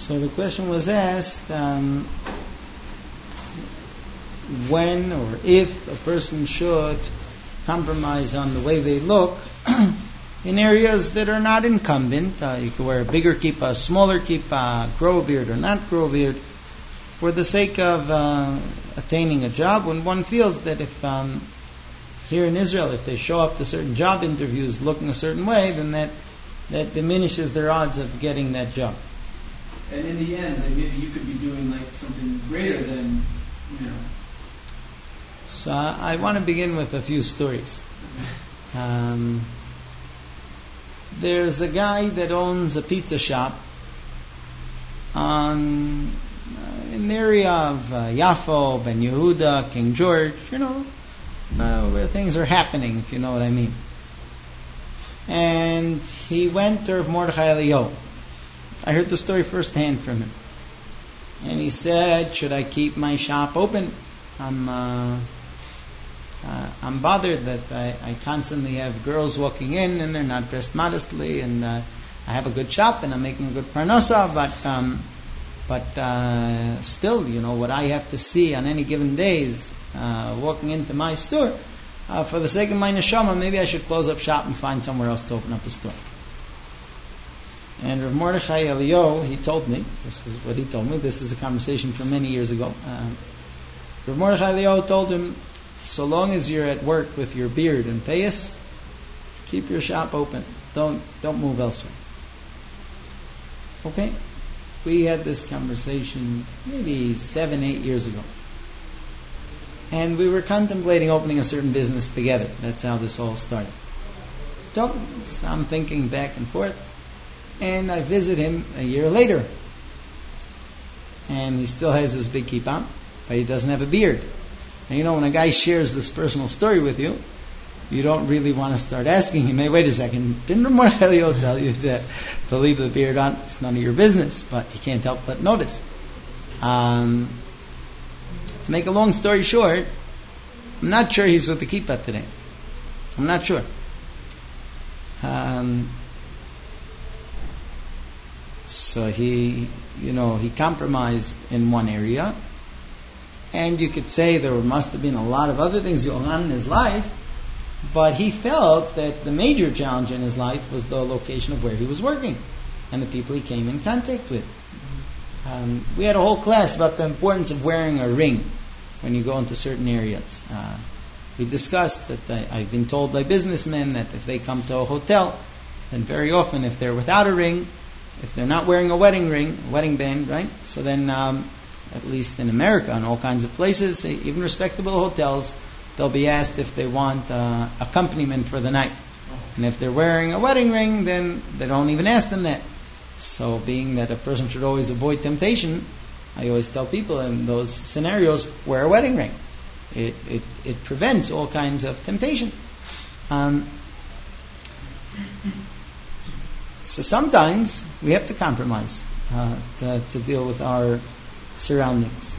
So the question was asked, when or if a person should compromise on the way they look in areas that are not incumbent. You can wear a bigger kippah, a smaller kippah, grow a beard or not grow a beard, for the sake of attaining a job, when one feels that if here in Israel, if they show up to certain job interviews looking a certain way, then that diminishes their odds of getting that job. And in the end, like maybe you could be doing like something greater than, So I want to begin with a few stories. There's a guy that owns a pizza shop in the area of Yafo, Ben Yehuda, King George, where things are happening, if you know what I mean. And he went to Rav Mordechai Eliyahu. I heard the story firsthand from him. And he said, should I keep my shop open? I'm bothered that I constantly have girls walking in and they're not dressed modestly, and I have a good shop and I'm making a good parnasa, but still, what I have to see on any given days walking into my store, for the sake of my neshama, maybe I should close up shop and find somewhere else to open up a store. And Rav Mordechai Eliyahu, he told me, this is what he told me, this is a conversation from many years ago. Rav Mordechai Eliyahu told him, so long as you're at work with your beard and payas, keep your shop open. Don't move elsewhere. Okay? We had this conversation maybe 7-8 years ago. And we were contemplating opening a certain business together. That's how this all started. So I'm thinking back and forth. And I visit him a year later. And he still has his big kippah, but he doesn't have a beard. And when a guy shares this personal story with you, you don't really want to start asking him, hey, wait a second, didn't Rav Mordechai Eliyahu tell you that to leave the beard on? It's none of your business, but he can't help but notice. To make a long story short, I'm not sure he's with the kippah today. I'm not sure. So he compromised in one area. And you could say there must have been a lot of other things going on in his life, but he felt that the major challenge in his life was the location of where he was working and the people he came in contact with. We had a whole class about the importance of wearing a ring when you go into certain areas. We discussed that I've been told by businessmen that if they come to a hotel, then very often if they're without a ring, if they're not wearing a wedding ring, wedding band, right? So then at least in America, in all kinds of places, even respectable hotels, they'll be asked if they want accompaniment for the night. And if they're wearing a wedding ring, then they don't even ask them that. So being that a person should always avoid temptation, I always tell people in those scenarios, wear a wedding ring. It prevents all kinds of temptation. So sometimes we have to compromise to deal with our surroundings.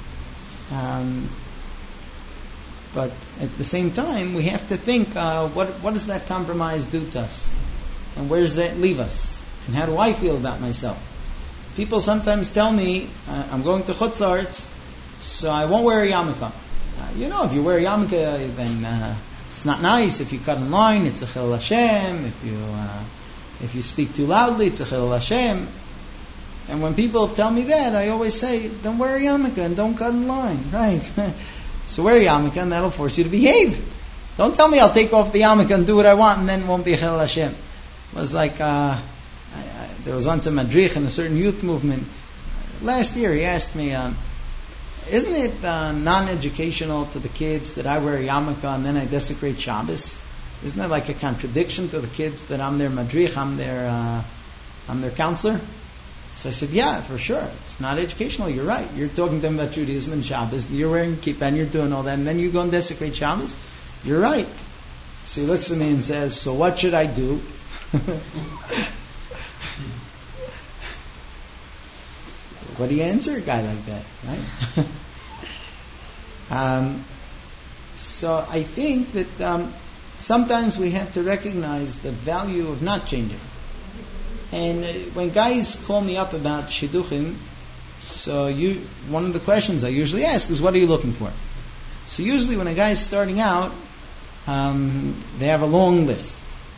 But at the same time, we have to think, what does that compromise do to us? And where does that leave us? And how do I feel about myself? People sometimes tell me, I'm going to Chutz La'aretz, so I won't wear a yarmulke. If you wear a yarmulke, then it's not nice. If you cut in line, it's a chilul Hashem. If you speak too loudly, it's a chilul Hashem. And when people tell me that, I always say, then wear a yarmulke and don't cut in line, right? So wear a yarmulke and that'll force you to behave. Don't tell me I'll take off the yarmulke and do what I want and then it won't be chilul Hashem. It was like, there was once a madrich in a certain youth movement. Last year he asked me, isn't it non-educational to the kids that I wear a yarmulke and then I desecrate Shabbos? Isn't that like a contradiction to the kids that I'm their madrich, I'm their counselor? So I said, yeah, for sure. It's not educational. You're right. You're talking to them about Judaism and Shabbos. You're wearing kippah and you're doing all that. And then you go and desecrate Shabbos. You're right. So he looks at me and says, so what should I do? What do you answer a guy like that, right? So I think that sometimes we have to recognize the value of not changing. And when guys call me up about shidduchim, So one of the questions I usually ask is, what are you looking for? So usually when a guy is starting out, they have a long list.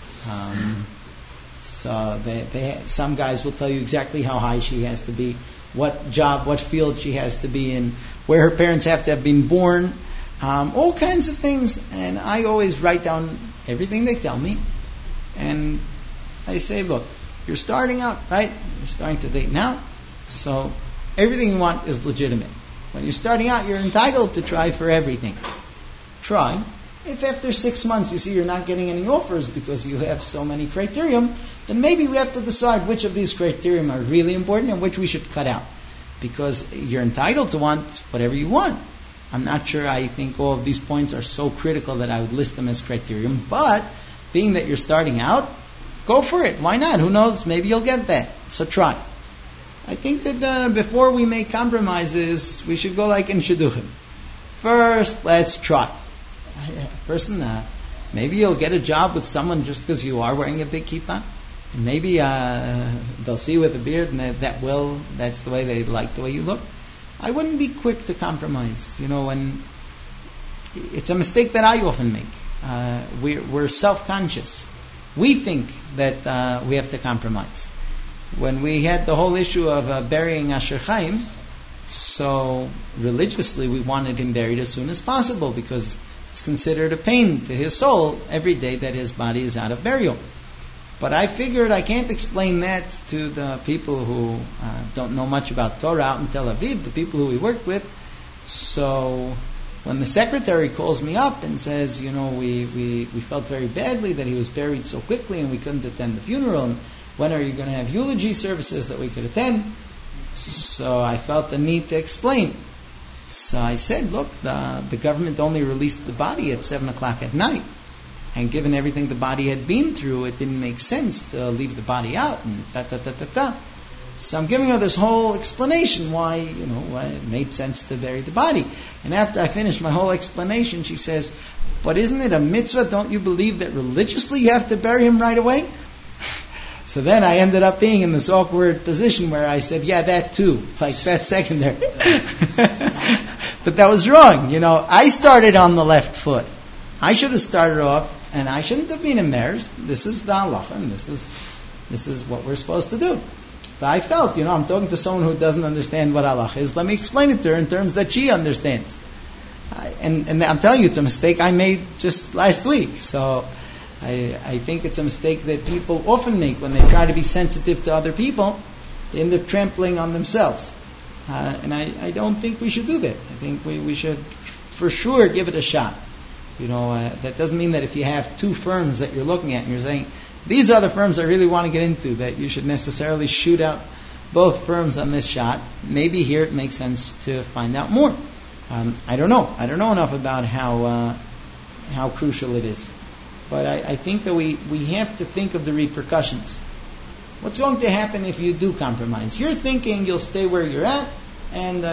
So some guys will tell you exactly how high she has to be, what job, what field she has to be in, where her parents have to have been born, all kinds of things. And I always write down everything they tell me. And I say, look, you're starting out, right? You're starting to date now. So everything you want is legitimate. When you're starting out, you're entitled to try for everything. Try. If after 6 months you see you're not getting any offers because you have so many criterion, then maybe we have to decide which of these criterion are really important and which we should cut out. Because you're entitled to want whatever you want. I'm not sure I think all of these points are so critical that I would list them as criterion. But being that you're starting out, go for it. Why not? Who knows? Maybe you'll get that. So try. I think that before we make compromises, we should go like in Shidduchim. First, let's try. Person, maybe you'll get a job with someone just because you are wearing a big kippah. Maybe they'll see you with a beard, and that's the way they like the way you look. I wouldn't be quick to compromise. When it's a mistake that I often make. We're self-conscious. We think that we have to compromise. When we had the whole issue of burying Asher Chaim, so religiously we wanted him buried as soon as possible because it's considered a pain to his soul every day that his body is out of burial. But I figured I can't explain that to the people who don't know much about Torah out in Tel Aviv, the people who we worked with. So when the secretary calls me up and says, we felt very badly that he was buried so quickly and we couldn't attend the funeral, and when are you going to have eulogy services that we could attend? So I felt the need to explain. So I said, look, the government only released the body at 7 o'clock at night. And given everything the body had been through, it didn't make sense to leave the body out. And So I'm giving her this whole explanation why it made sense to bury the body. And after I finished my whole explanation, she says, but isn't it a mitzvah? Don't you believe that religiously you have to bury him right away? So then I ended up being in this awkward position where I said, yeah, that too. Like, that's secondary. But that was wrong. I started on the left foot. I should have started off, and I shouldn't have been embarrassed. This is the halacha, and this is what we're supposed to do. But I felt, I'm talking to someone who doesn't understand what halacha is. Let me explain it to her in terms that she understands. And I'm telling you, it's a mistake I made just last week. So I think it's a mistake that people often make when they try to be sensitive to other people. They end up trampling on themselves. And I don't think we should do that. I think we should for sure give it a shot. That doesn't mean that if you have two firms that you're looking at and you're saying, these are the firms I really want to get into, that you should necessarily shoot out both firms on this shot. Maybe here it makes sense to find out more. I don't know. I don't know enough about how crucial it is. But I think that we have to think of the repercussions. What's going to happen if you do compromise? You're thinking you'll stay where you're at, and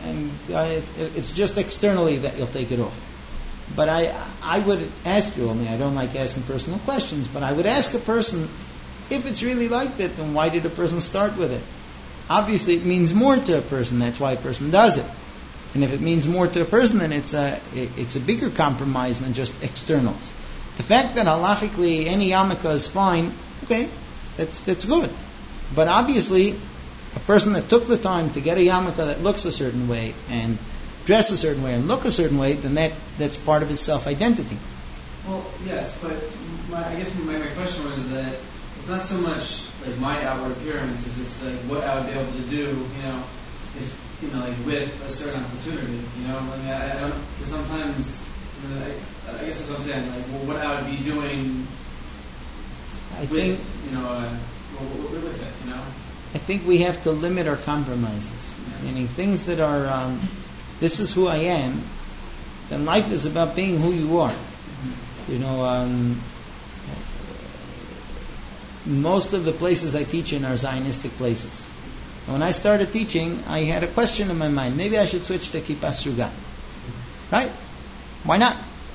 it's just externally that you'll take it off. But I would ask you, I don't like asking personal questions, but I would ask a person, if it's really like that, then why did a person start with it? Obviously it means more to a person, that's why a person does it. And if it means more to a person, then it's a bigger compromise than just externals. The fact that halachically any yarmulke is fine, okay, that's good. But obviously, a person that took the time to get a yarmulke that looks a certain way and dress a certain way and look a certain way, then that's part of his self-identity. Well, yes, but I guess my question was that it's not so much like my outward appearance, it's just like what I would be able to do, if with a certain opportunity, I don't. Sometimes, I guess that's what I'm saying. Like, what I would be doing with it, I think we have to limit our compromises, meaning things that are. This is who I am. Then life is about being who you are. Most of the places I teach in are Zionistic places. And when I started teaching, I had a question in my mind. Maybe I should switch to Kippah Sruga. Right? Why not?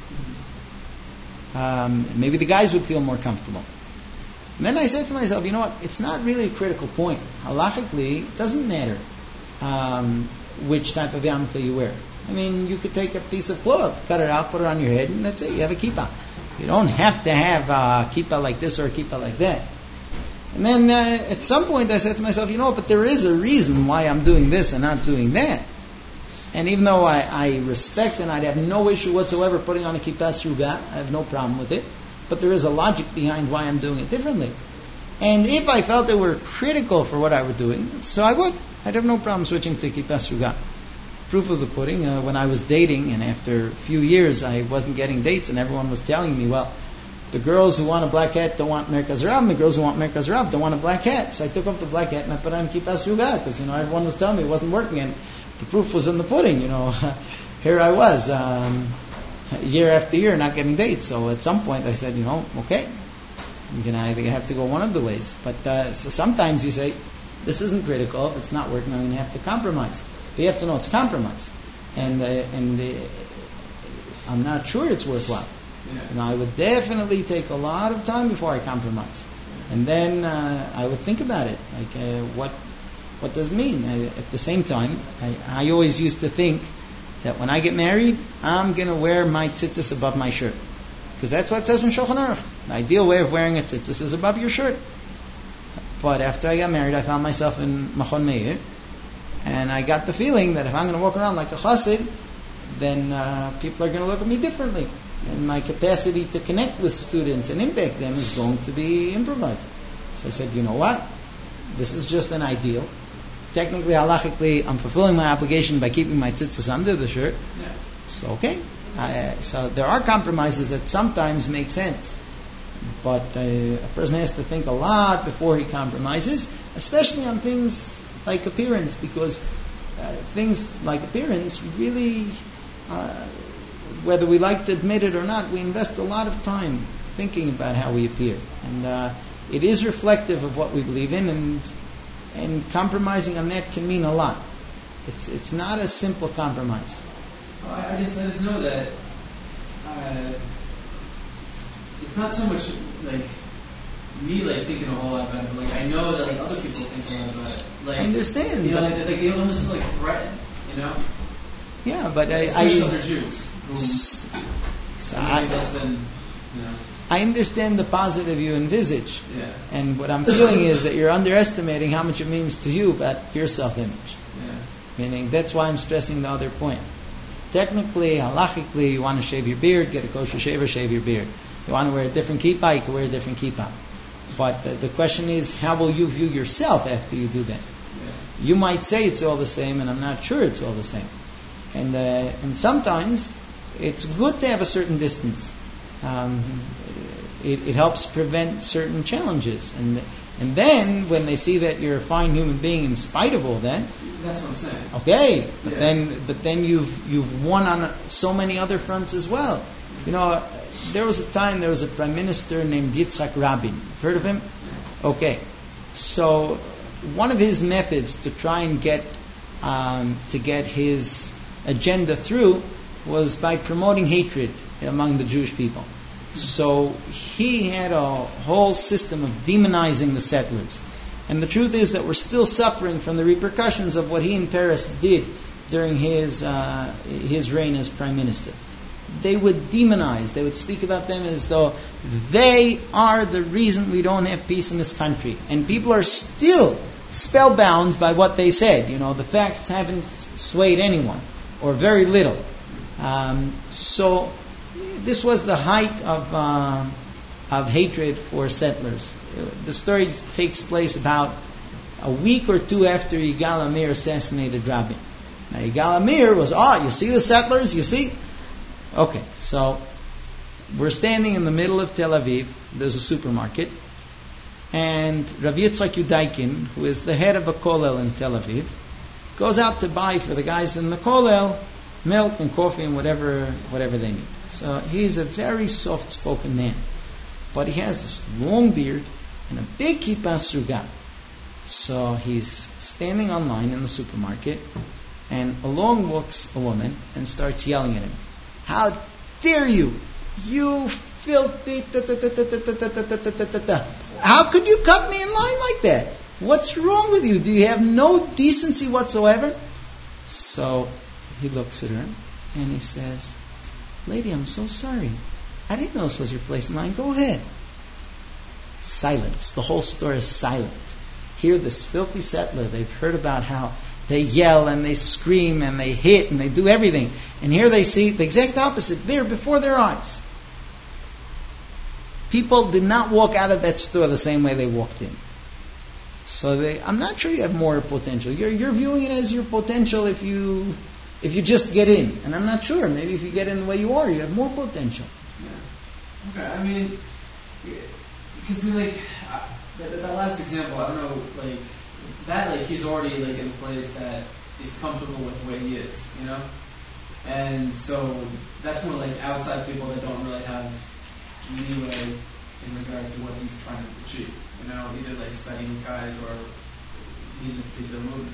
Maybe the guys would feel more comfortable. And then I said to myself, it's not really a critical point. Halachically, it doesn't matter. which type of yarmulke you wear. I mean, you could take a piece of cloth, cut it out, put it on your head, and that's it. You have a kippah. You don't have to have a kippah like this or a kippah like that. And then at some point I said to myself, but there is a reason why I'm doing this and not doing that. And even though I respect and I'd have no issue whatsoever putting on a kippah sruga, I have no problem with it, but there is a logic behind why I'm doing it differently. And if I felt they were critical for what I was doing, so I would. I'd have no problem switching to kippah sruga. Proof of the pudding, when I was dating, and after a few years I wasn't getting dates, and everyone was telling me, well, the girls who want a black hat don't want Merkaz Rav, and the girls who want Merkaz Rav don't want a black hat. So I took off the black hat and I put on kippah sruga, because everyone was telling me it wasn't working, and the proof was in the pudding. Here I was, year after year, not getting dates. So at some point I said, okay, I think I have to go one of the ways. But so sometimes you say, this isn't critical, it's not working, I'm going to have to compromise. But you have to know it's compromise, and I'm not sure it's worthwhile. I would definitely take a lot of time before I compromise, and then I would think about it, like what does it mean? At the same time, I always used to think that when I get married, I'm going to wear my tzitzis above my shirt, because that's what it says in Shulchan Aruch. The ideal way of wearing a tzitzis is above your shirt. But after I got married, I found myself in Machon Meir, and I got the feeling that if I'm going to walk around like a chassid, then people are going to look at me differently, and my capacity to connect with students and impact them is going to be improvised. So I said, you know what? This is just an ideal. Technically, halachically, I'm fulfilling my obligation by keeping my tzitzis under the shirt. Yeah. So okay. So there are compromises that sometimes make sense. But a person has to think a lot before he compromises, especially on things like appearance, because things like appearance really, whether we like to admit it or not, we invest a lot of time thinking about how we appear. And it is reflective of what we believe in, and compromising on that can mean a lot. It's not a simple compromise. I just know that it's not so much like me thinking a whole lot about it, but I know that other people think a lot about it. I understand. They almost feel threatened, Yeah, but especially other Jews. So I understand the positive you envisage. Yeah. And what I'm feeling is that you're underestimating how much it means to you about your self-image. Yeah. Meaning, that's why I'm stressing the other point. Technically, halachically, you want to shave your beard, get a kosher shaver, shave your beard. You want to wear a different kippah, you can wear a different kippah. But the question is, how will you view yourself after you do that? Yeah. You might say it's all the same, and I'm not sure it's all the same. And sometimes it's good to have a certain distance. It helps prevent certain challenges, and then when they see that you're a fine human being in spite of all that, that's what I'm saying. Okay, but then you've won on so many other fronts as well. There was a prime minister named Yitzhak Rabin. Heard of him? Okay, so one of his methods to try and get his agenda through was by promoting hatred among the Jewish people. So he had a whole system of demonizing the settlers. And the truth is that we're still suffering from the repercussions of what he and Peres did during his reign as prime minister. They would demonize, they would speak about them as though they are the reason we don't have peace in this country. And people are still spellbound by what they said. The facts haven't swayed anyone, or very little. So this was the height of hatred for settlers. The story takes place about a week or two after Yigal Amir assassinated Rabin. Now Yigal Amir was, you see the settlers, you see? Okay, so we're standing in the middle of Tel Aviv. There's a supermarket, and Rav Yitzchak Yudaikin, who is the head of a kollel in Tel Aviv, goes out to buy for the guys in the kollel milk and coffee and whatever they need. So he's a very soft-spoken man, but he has this long beard and a big kippah sruga. So he's standing online in the supermarket, and along walks a woman and starts yelling at him. How dare you? You filthy... How could you cut me in line like that? What's wrong with you? Do you have no decency whatsoever? So he looks at her and he says, lady, I'm so sorry. I didn't know this was your place in line. Go ahead. Silence. The whole store is silent. Here, this filthy settler, they've heard about how they yell and they scream and they hit and they do everything. And here they see the exact opposite there before their eyes. People did not walk out of that store the same way they walked in. So I'm not sure you have more potential. You're viewing it as your potential if you just get in. And I'm not sure. Maybe if you get in the way you are, you have more potential. Yeah. Okay. I mean, because that last example, I don't know, he's already in a place that he's comfortable with the way he is, you know? And so that's more outside people that don't really have leeway in regard to what he's trying to achieve, you know, either studying with guys or leading a particular movement.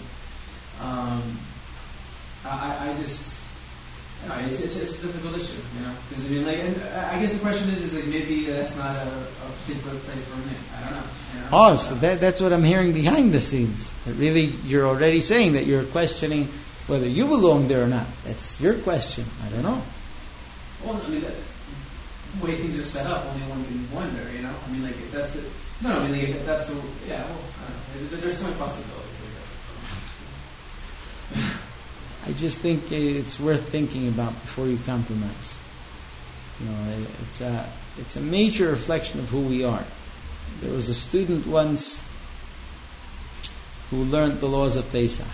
I just, you know, it's a difficult issue, you know, because and I guess the question is maybe that's not a particular place for me. I don't know. You know? Oh, so that's what I'm hearing behind the scenes. That really, you're already saying that you're questioning whether you belong there or not. That's your question. I don't know. Well, I mean, the way things are set up, only one can wonder, you know. I mean, if that's it. No, I mean, if that's the, yeah. Well, I don't know. There's so many possibilities, I guess. I just think it's worth thinking about before you compromise. You know, it's a major reflection of who we are. There was a student once who learned the laws of Pesach,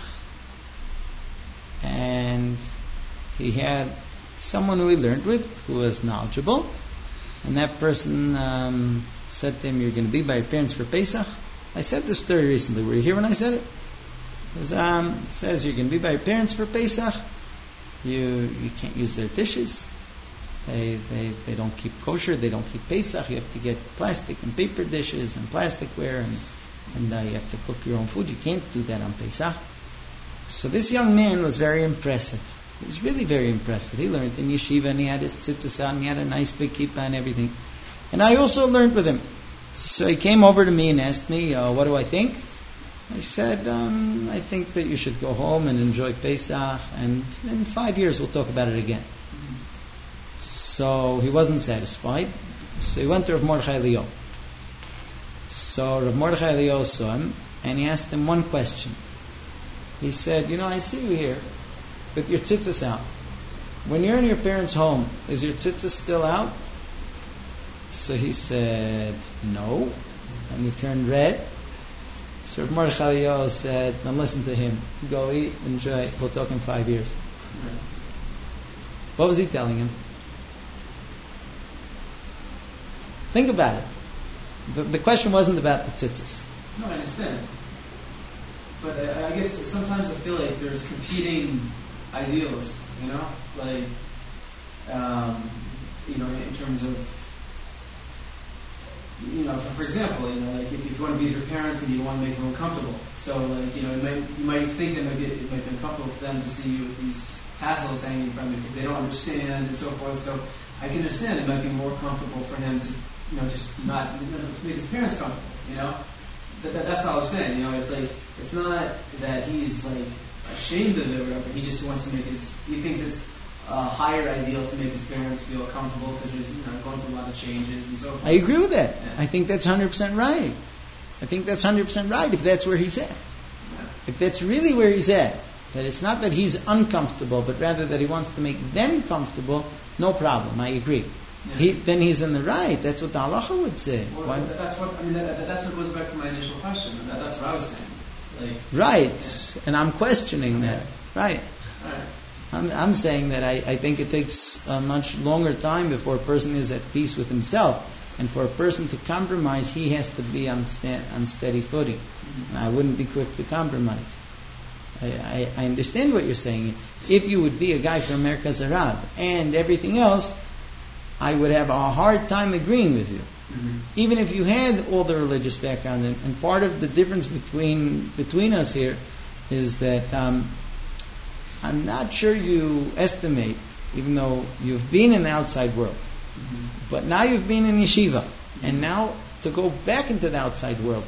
and he had someone who he learned with who was knowledgeable, and that person said to him, "You're going to be by your parents for Pesach." I said this story recently. Were you here when I said it? It says you're going to be by your parents for Pesach. You can't use their dishes. They don't keep kosher. They don't keep Pesach. You have to get plastic and paper dishes and plasticware, and you have to cook your own food. You can't do that on Pesach. So this young man was very impressive. He was really very impressive. He learned in yeshiva, and he had his tzitzis out, and he had a nice big kippah and everything. And I also learned with him. So he came over to me and asked me, what do I think? I said, I think that you should go home and enjoy Pesach, and in 5 years we'll talk about it again. So he wasn't satisfied. So he went to Rav Mordechai Eliyahu. So Rav Mordechai Eliyahu saw him, and he asked him one question. He said, I see you here with your tzitzis out. When you're in your parents' home, is your tzitzis still out? So he said, no. And he turned red. So Rav Mordechai Eliyahu said, now listen to him. Go eat, enjoy. We'll talk in 5 years. What was he telling him? Think about it. The question wasn't about the tzitzis. No, I understand. But I guess sometimes I feel like there's competing ideals, in terms of, for example, if you want to be with your parents and you want to make them uncomfortable. So, you might think that it might be uncomfortable for them to see you with these tassels hanging from you because they don't understand and so forth. So, I can understand it might be more comfortable for him to, just not make his parents comfortable. That's all I was saying. It's not that he's ashamed of it or whatever. He just wants to he thinks it's a higher ideal to make his parents feel comfortable because he's going through a lot of changes and so forth. I agree with that. Yeah. I think that's 100% right. I think that's 100% right if that's where he's at. Yeah. If that's really where he's at, that it's not that he's uncomfortable, but rather that he wants to make them comfortable, no problem. I agree. Yeah. Then he's in the right. That's what the halacha would say. Well, that's what goes back to my initial question. That's what I was saying. Right. Yeah. And I'm questioning that. Right. Right. I'm saying that I think it takes a much longer time before a person is at peace with himself. And for a person to compromise, he has to be on steady footing. Mm-hmm. And I wouldn't be quick to compromise. I understand what you're saying. If you would be a guy from Merkaz Arab and everything else, I would have a hard time agreeing with you. Mm-hmm. Even if you had all the religious background. And part of the difference between us here is that I'm not sure you estimate, even though you've been in the outside world, but now you've been in yeshiva, and now to go back into the outside world,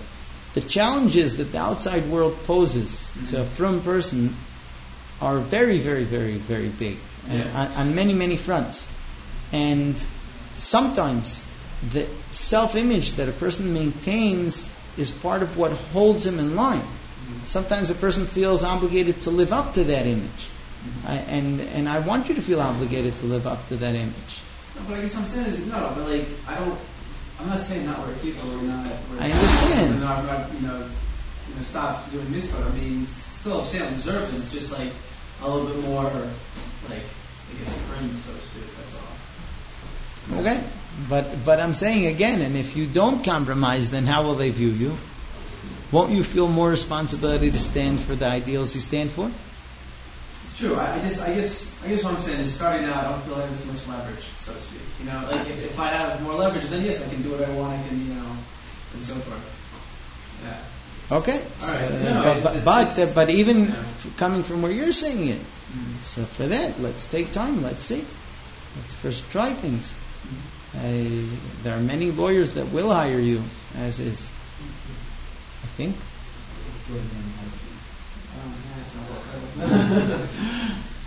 the challenges that the outside world poses to a frum person are very, very, very, very big, on many, many fronts. And sometimes the self-image that a person maintains is part of what holds him in line. Sometimes a person feels obligated to live up to that image. And I want you to feel obligated to live up to that image. No, but I guess what I'm saying is, no, but like, I'm not saying not wear kippah or not. I understand. I'm not, stop doing mitzvah. I mean, still saying observance, just like a little bit more, like, I guess, prim, so to speak. That's all. Okay, but I'm saying again, and if you don't compromise, then how will they view you? Won't you feel more responsibility to stand for the ideals you stand for? It's true. I guess what I'm saying is, starting out, I don't feel like there's much leverage, so to speak. Like if I have more leverage, then yes, I can do what I want. I can, and so forth. Yeah. Okay. All right. But even coming from where you're saying it, so for that, let's take time. Let's see. Let's first try things. There are many lawyers that will hire you as is. I think.